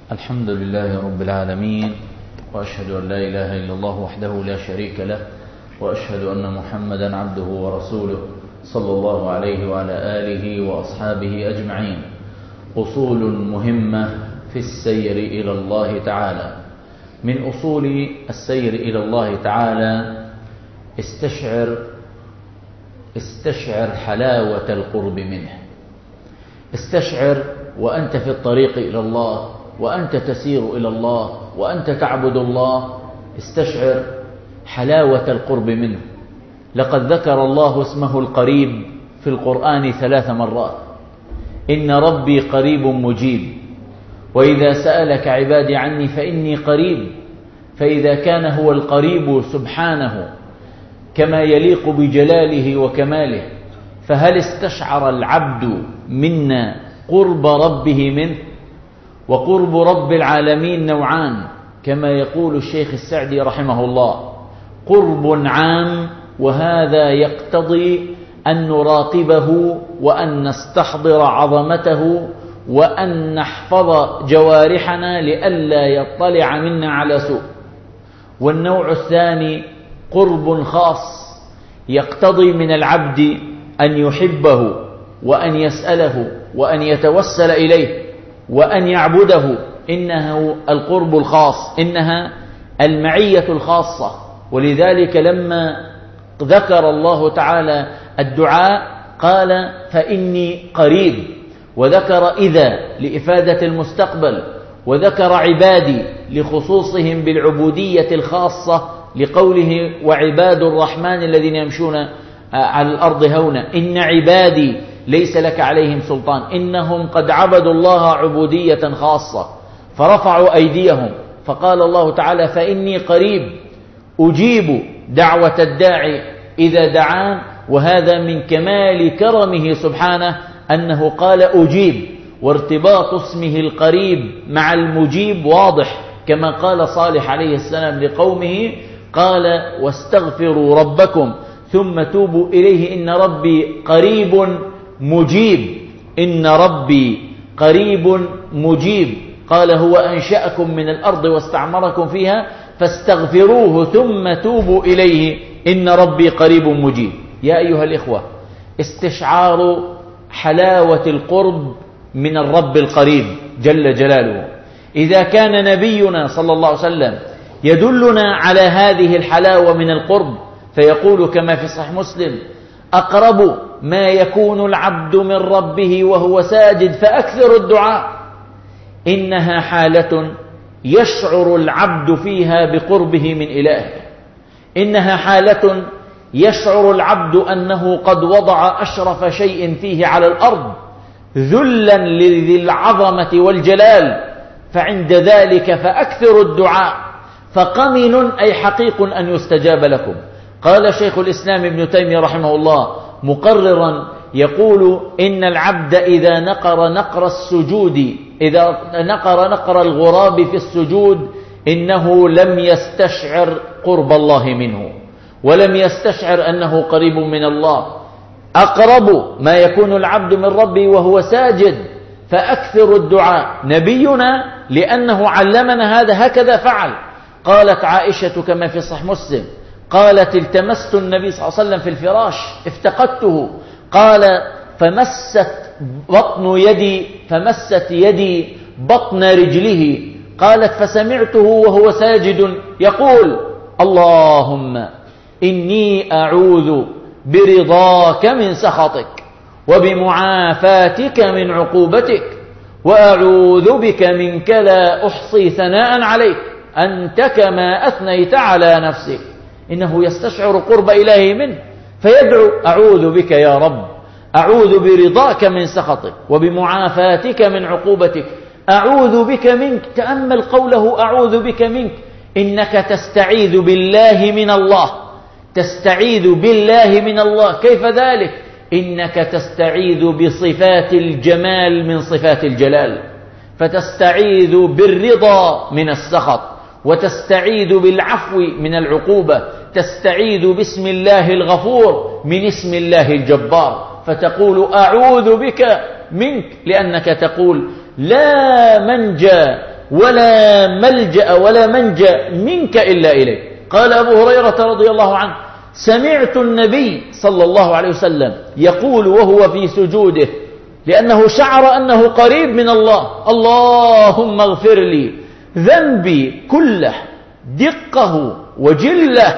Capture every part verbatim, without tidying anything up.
الحمد لله رب العالمين، وأشهد أن لا إله إلا الله وحده لا شريك له، وأشهد أن محمدا عبده ورسوله صلى الله عليه وعلى آله وأصحابه أجمعين. أصول مهمة في السير إلى الله تعالى. من أصول السير إلى الله تعالى استشعر استشعر حلاوة القرب منه. استشعر وأنت في الطريق إلى الله، وأنت تسير إلى الله، وأنت تعبد الله، استشعر حلاوة القرب منه. لقد ذكر الله اسمه القريب في القرآن ثلاث مرات: إن ربي قريب مجيب، وإذا سألك عبادي عني فإني قريب. فإذا كان هو القريب سبحانه كما يليق بجلاله وكماله، فهل استشعر العبد منا قرب ربه منه؟ وقرب رب العالمين نوعان، كما يقول الشيخ السعدي رحمه الله: قرب عام، وهذا يقتضي أن نراقبه وأن نستحضر عظمته وأن نحفظ جوارحنا لئلا يطلع منا على سوء. والنوع الثاني قرب خاص، يقتضي من العبد أن يحبه وأن يسأله وأن يتوسل إليه وأن يعبده. إنه القرب الخاص، إنها المعية الخاصة. ولذلك لما ذكر الله تعالى الدعاء قال: فإني قريب، وذكر إذا لإفادة المستقبل، وذكر عبادي لخصوصهم بالعبودية الخاصة لقوله: وعباد الرحمن الذين يمشون على الأرض هونا إن عبادي ليس لك عليهم سلطان إنهم قد عبدوا الله عبودية خاصة فرفعوا أيديهم. فقال الله تعالى: فإني قريب أجيب دعوة الداعي إذا دعان. وهذا من كمال كرمه سبحانه أنه قال أجيب، وارتباط اسمه القريب مع المجيب واضح، كما قال صالح عليه السلام لقومه، قال: واستغفروا ربكم ثم توبوا إليه إن ربي قريب مجيب. إن ربي قريب مجيب. قال: هو أنشأكم من الأرض واستعمركم فيها فاستغفروه ثم توبوا إليه إن ربي قريب مجيب. يا أيها الإخوة، استشعار حلاوة القرب من الرب القريب جل جلاله. إذا كان نبينا صلى الله عليه وسلم يدلنا على هذه الحلاوة من القرب فيقول كما في صحيح مسلم: أقرب ما يكون العبد من ربه وهو ساجد فأكثر الدعاء. إنها حالة يشعر العبد فيها بقربه من إلهه. إنها حالة يشعر العبد أنه قد وضع أشرف شيء فيه على الأرض ذلا لذي العظمة والجلال، فعند ذلك فأكثر الدعاء، فقمن أي حقيق أن يستجاب لكم. قال شيخ الإسلام ابن تيمية رحمه الله مقررا يقول: إن العبد إذا نقر نقر السجود إذا نقر نقر الغراب في السجود إنه لم يستشعر قرب الله منه، ولم يستشعر أنه قريب من الله. أقرب ما يكون العبد من ربه وهو ساجد فأكثر الدعاء. نبينا لأنه علمنا هذا هكذا فعل. قالت عائشة كما في صحيح مسلم، قالت: التمست النبي صلى الله عليه وسلم في الفراش افتقدته، قال: فمست بطن يدي فمست يدي بطن رجله، قالت: فسمعته وهو ساجد يقول: اللهم إني أعوذ برضاك من سخطك وبمعافاتك من عقوبتك وأعوذ بك منك لا أحصي ثناء عليك أنت كما أثنيت على نفسك. إنه يستشعر قرب إلهه منه فيدعو: أعوذ بك يا رب، أعوذ برضاك من سخطك وبمعافاتك من عقوبتك، أعوذ بك منك. تأمل قوله: أعوذ بك منك. إنك تستعيذ بالله من الله، تستعيذ بالله من الله. كيف ذلك؟ إنك تستعيذ بصفات الجمال من صفات الجلال، فتستعيذ بالرضا من السخط، وتستعيذ بالعفو من العقوبة، تستعيذ باسم الله الغفور من اسم الله الجبار، فتقول: أعوذ بك منك، لأنك تقول: لا منجى ولا ملجأ ولا منجأ منك إلا إليك. قال أبو هريرة رضي الله عنه: سمعت النبي صلى الله عليه وسلم يقول وهو في سجوده، لأنه شعر أنه قريب من الله: اللهم اغفر لي ذنبي كله دقه وجله،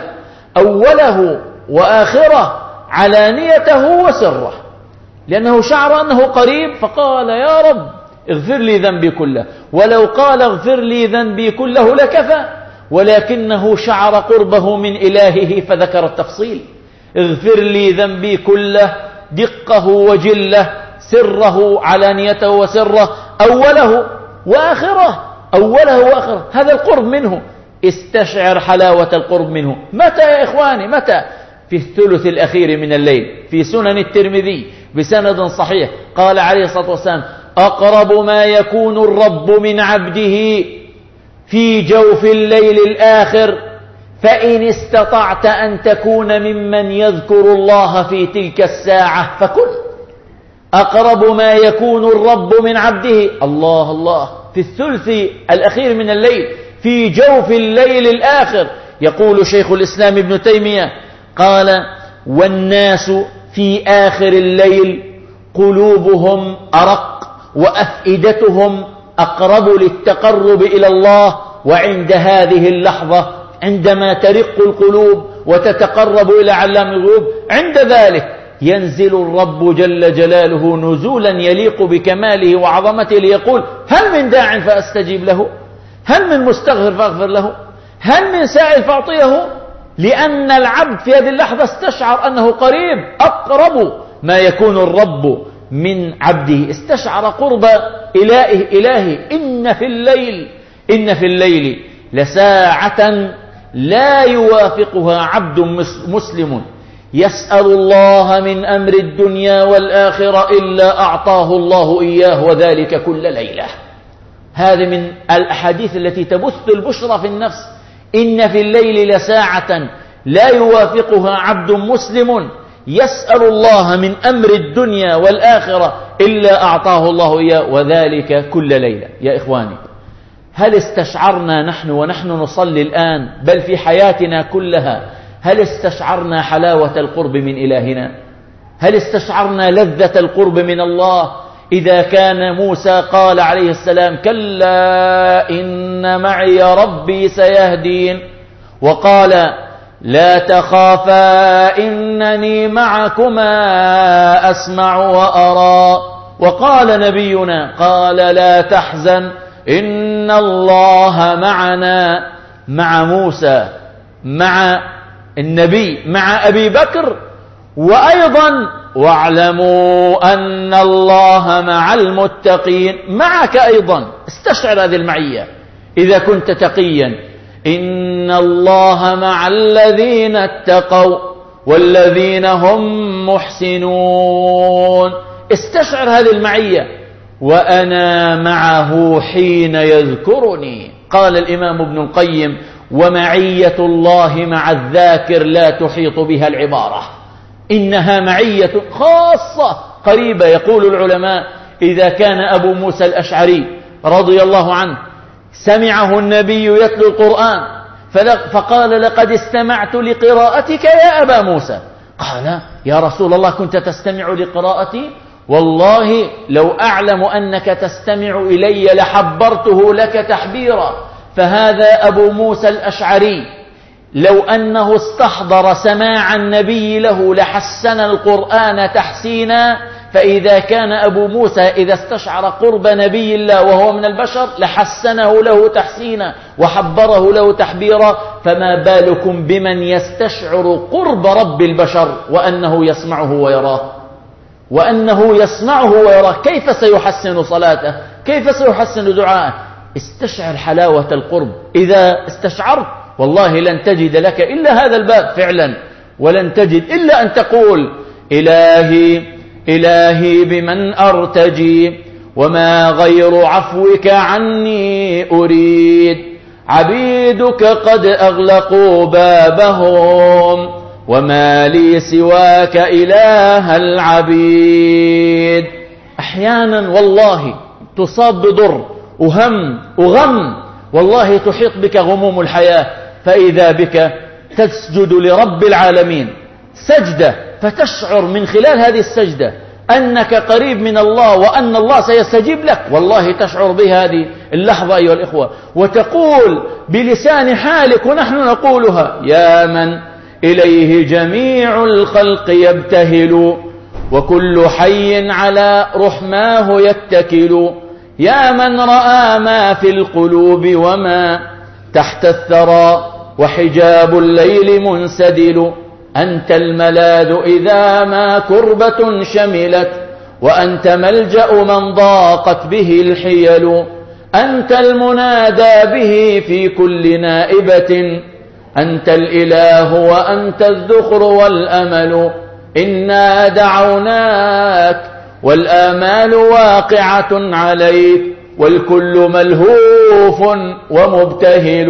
أوله وآخره، علانيته وسره. لأنه شعر أنه قريب فقال: يا رب اغفر لي ذنبي كله. ولو قال اغفر لي ذنبي كله لكفى، ولكنه شعر قربه من إلهه فذكر التفصيل: اغفر لي ذنبي كله دقه وجله، سره علانيته وسره، أوله وآخره، أوله وآخره. هذا القرب منه. استشعر حلاوة القرب منه. متى يا إخواني؟ متى؟ في الثلث الأخير من الليل. في سنن الترمذي بسند صحيح قال عليه الصلاة والسلام: أقرب ما يكون الرب من عبده في جوف الليل الآخر، فإن استطعت أن تكون ممن يذكر الله في تلك الساعة فكن. أقرب ما يكون الرب من عبده، الله الله، في الثلث الأخير من الليل، في جوف الليل الآخر. يقول شيخ الإسلام ابن تيمية قال: والناس في آخر الليل قلوبهم أرق وأفئدتهم أقرب للتقرب إلى الله. وعند هذه اللحظة عندما ترق القلوب وتتقرب إلى علام الغيوب، عند ذلك ينزل الرب جل جلاله نزولا يليق بكماله وعظمته ليقول: هل من داع فأستجيب له؟ هل من مستغفر فأغفر له؟ هل من سائل فأعطيه؟ لأن العبد في هذه اللحظة استشعر أنه قريب، أقرب ما يكون الرب من عبده، استشعر قرب إلهه. إلهي إن في الليل إن في الليل لساعة لا يوافقها عبد مسلم يسأل الله من أمر الدنيا والآخرة إلا أعطاه الله إياه، وذلك كل ليلة. هذه من الأحاديث التي تبث البشرى في النفس. إن في الليل لساعة لا يوافقها عبد مسلم يسأل الله من أمر الدنيا والآخرة إلا أعطاه الله إياه، وذلك كل ليلة. يا إخواني، هل استشعرنا نحن ونحن نصلي الآن، بل في حياتنا كلها، هل استشعرنا حلاوة القرب من إلهنا؟ هل استشعرنا لذة القرب من الله؟ إذا كان موسى قال عليه السلام: كلا إن معي ربي سيهدين، وقال: لا تخافا إنني معكما أسمع وأرى، وقال نبينا قال: لا تحزن إن الله معنا. مع موسى، مع النبي، مع أبي بكر، وأيضا واعلموا أن الله مع المتقين، معك أيضا. استشعر هذه المعية إذا كنت تقيا. إن الله مع الذين اتقوا والذين هم محسنون. استشعر هذه المعية. وأنا معه حين يذكرني. قال الإمام ابن القيم: ومعية الله مع الذاكر لا تحيط بها العبارة، إنها معية خاصة قريبة. يقول العلماء: إذا كان أبو موسى الأشعري رضي الله عنه سمعه النبي يتلو القرآن فقال: لقد استمعت لقراءتك يا أبا موسى، قال: يا رسول الله كنت تستمع لقراءتي؟ والله لو أعلم أنك تستمع إلي لحبرته لك تحبيرا. فهذا أبو موسى الأشعري لو أنه استحضر سماع النبي له لحسن القرآن تحسينا. فإذا كان أبو موسى إذا استشعر قرب نبي الله وهو من البشر لحسنه له تحسينا وحبره له تحبيرا، فما بالكم بمن يستشعر قرب رب البشر وأنه يسمعه ويراه وأنه يسمعه ويراه. كيف سيحسن صلاته؟ كيف سيحسن دعاءه؟ استشعر حلاوة القرب. إذا استشعرت والله لن تجد لك إلا هذا الباب فعلا، ولن تجد إلا أن تقول: إلهي إلهي بمن أرتجي وما غير عفوك عني أريد، عبيدك قد أغلقوا بابهم وما لي سواك إله العبيد. أحيانا والله تصاب بضر وهم وغم، والله تحيط بك غموم الحياة، فإذا بك تسجد لرب العالمين سجدة، فتشعر من خلال هذه السجدة أنك قريب من الله وأن الله سيستجيب لك. والله تشعر بهذه اللحظة أيها الإخوة، وتقول بلسان حالك ونحن نقولها: يا من إليه جميع الخلق يبتهل، وكل حي على رحماه يتكل، يا من رأى ما في القلوب وما تحت الثرى، وحجاب الليل منسدل، أنت الملاذ إذا ما كربة شملت، وأنت ملجأ من ضاقت به الحيل، أنت المنادى به في كل نائبة، أنت الإله وأنت الذخر والأمل، إنا دعوناك والآمال واقعة عليك، والكل ملهوف ومبتهل.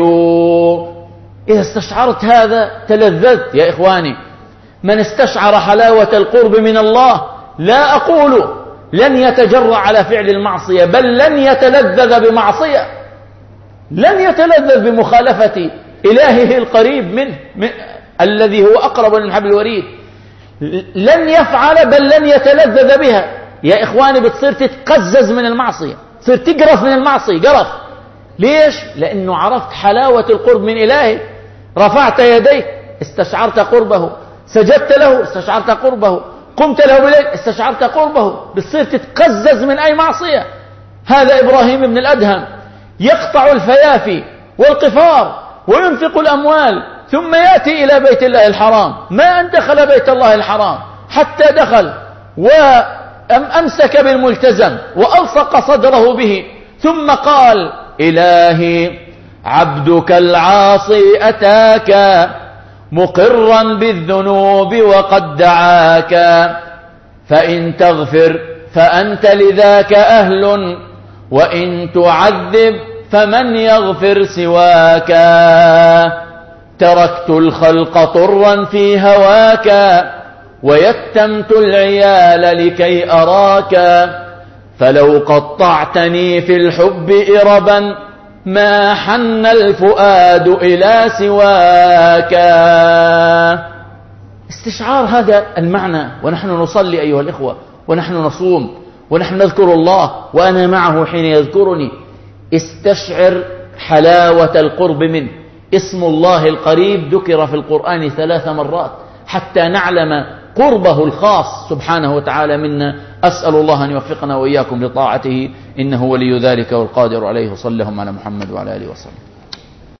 إذا استشعرت هذا تلذذت يا إخواني. من استشعر حلاوة القرب من الله لا أقول لن يتجرأ على فعل المعصية، بل لن يتلذذ بمعصية، لن يتلذذ بمخالفة إلهه القريب منه من الذي هو أقرب من حبل الوريد، لن يفعل بل لن يتلذذ بها. يا إخواني بتصير تتقزز من المعصية، تصير تقرف من المعصية قرف. ليش؟ لأنه عرفت حلاوة القرب من إلهه. رفعت يديك استشعرت قربه، سجدت له استشعرت قربه، قمت له بالليل استشعرت قربه، بتصير تتقزز من أي معصية. هذا إبراهيم بن الأدهم يقطع الفيافي والقفار وينفق الأموال، ثم يأتي إلى بيت الله الحرام، ما أن دخل بيت الله الحرام حتى دخل وأمسك بالملتزم وألصق صدره به، ثم قال: إلهي عبدك العاصي أتاك مقرا بالذنوب وقد دعاك، فإن تغفر فأنت لذاك أهل، وإن تعذب فمن يغفر سواك، تركت الخلق طرا في هواك، ويتمت العيال لكي أراك، فلو قطعتني في الحب إربا ما حن الفؤاد إلى سواك. استشعار هذا المعنى ونحن نصلي أيها الإخوة، ونحن نصوم، ونحن نذكر الله وأنا معه حين يذكرني. استشعر حلاوة القرب منه. اسم الله القريب ذكر في القرآن ثلاث مرات حتى نعلم قربه الخاص سبحانه وتعالى منا. أسأل الله أن يوفقنا وإياكم لطاعته، إنه ولي ذلك والقادر عليه. صلى الله على محمد وعلى آله وسلم.